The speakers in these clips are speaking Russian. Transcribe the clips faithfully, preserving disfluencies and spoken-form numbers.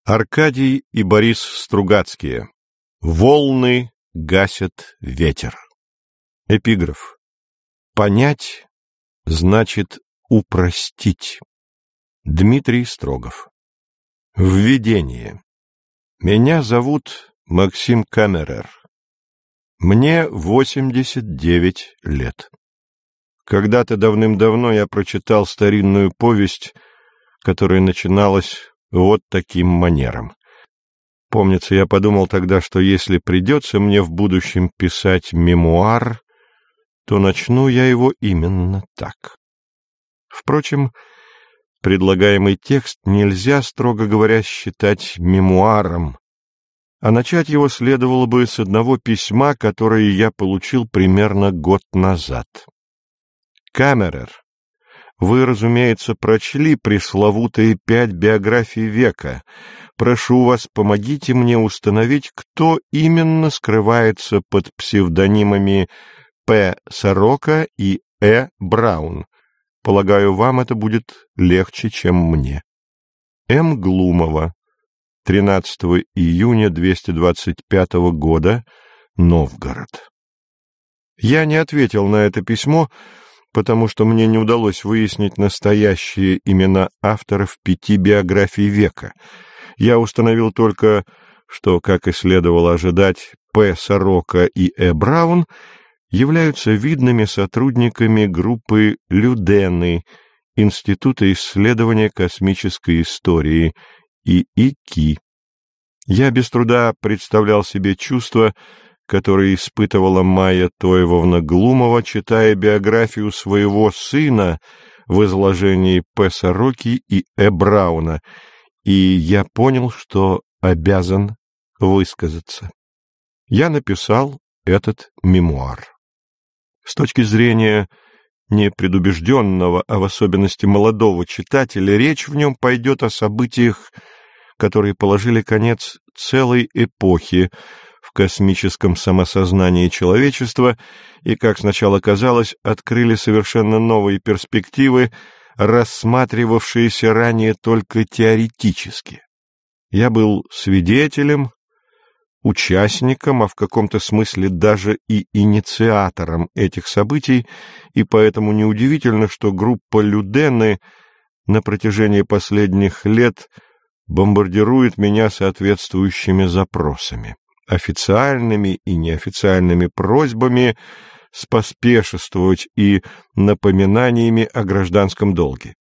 Аркадий и Борис Стругацкие. Волны гасят ветер. Эпиграф. Понять значит упростить. Дмитрий Строгов. Введение. Меня зовут Максим Камерер. Мне восемьдесят девять лет. Когда-то давным-давно я прочитал старинную повесть, которая начиналась вот таким манером. Помнится, я подумал тогда, что если придется мне в будущем писать мемуар, то начну я его именно так. Впрочем, предлагаемый текст нельзя, строго говоря, считать мемуаром, а начать его следовало бы с одного письма, которое я получил примерно год назад. Камерер, вы, разумеется, прочли пресловутые пять биографий века. Прошу вас, помогите мне установить, кто именно скрывается под псевдонимами П. Сорока и Э. Браун. Полагаю, вам это будет легче, чем мне. М. Глумова. тринадцатого июня двести двадцать пятого года. Новгород. Я не ответил на это письмо, потому что мне не удалось выяснить настоящие имена авторов пяти биографий века. Я установил только, что, как и следовало ожидать, П. Сорока и Э. Браун являются видными сотрудниками группы Людены, Института исследования космической истории, и И К И. Я без труда представлял себе чувства, которые испытывала Майя Тойвовна Глумова, читая биографию своего сына в изложении П. Сороки и Э. Брауна, и я понял, что обязан высказаться. Я написал этот мемуар. С точки зрения не предубежденного, а в особенности молодого читателя, речь в нем пойдет о событиях, которые положили конец целой эпохе в космическом самосознании человечества и, как сначала казалось, открыли совершенно новые перспективы, рассматривавшиеся ранее только теоретически. Я был свидетелем, участником, а в каком-то смысле даже и инициатором этих событий, и поэтому неудивительно, что группа Людены на протяжении последних лет бомбардирует меня соответствующими запросами, официальными и неофициальными просьбами споспешествовать и напоминаниями о гражданском долге.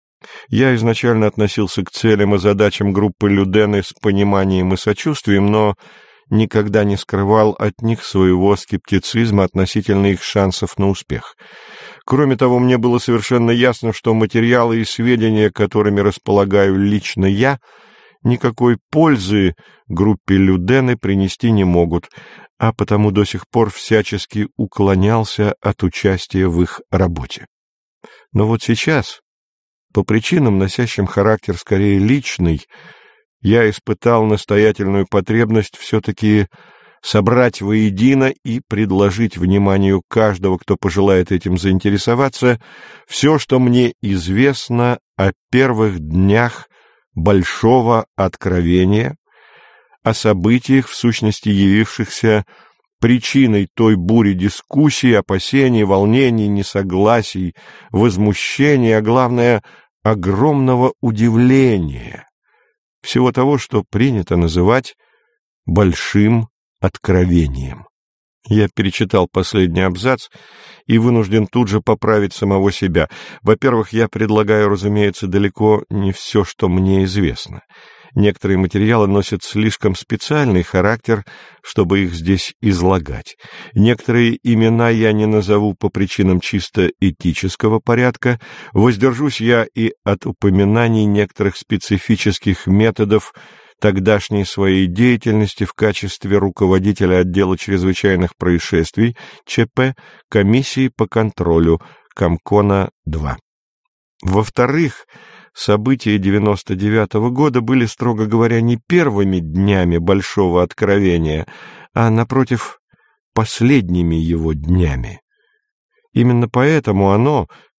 Я изначально относился к целям и задачам группы Людены с пониманием и сочувствием, но никогда не скрывал от них своего скептицизма относительно их шансов на успех. Кроме того, мне было совершенно ясно, что материалы и сведения, которыми располагаю лично я, никакой пользы группе Людены принести не могут, а потому до сих пор всячески уклонялся от участия в их работе. Но вот сейчас, по причинам, носящим характер скорее личный, я испытал настоятельную потребность все-таки собрать воедино и предложить вниманию каждого, кто пожелает этим заинтересоваться, все, что мне известно о первых днях большого откровения, о событиях, в сущности явившихся причиной той бури дискуссий, опасений, волнений, несогласий, возмущений, а главное, огромного удивления, всего того, что принято называть большим откровением. Я перечитал последний абзац и вынужден тут же поправить самого себя. Во-первых, я предлагаю, разумеется, далеко не все, что мне известно. Некоторые материалы носят слишком специальный характер, чтобы их здесь излагать. Некоторые имена я не назову по причинам чисто этического порядка. Воздержусь я и от упоминаний некоторых специфических методов тогдашней своей деятельности в качестве руководителя отдела чрезвычайных происшествий ЧП комиссии по контролю Комкона-два. Во-вторых, события девяносто девятого года были, строго говоря, не первыми днями большого откровения, а, напротив, последними его днями. Именно поэтому оно,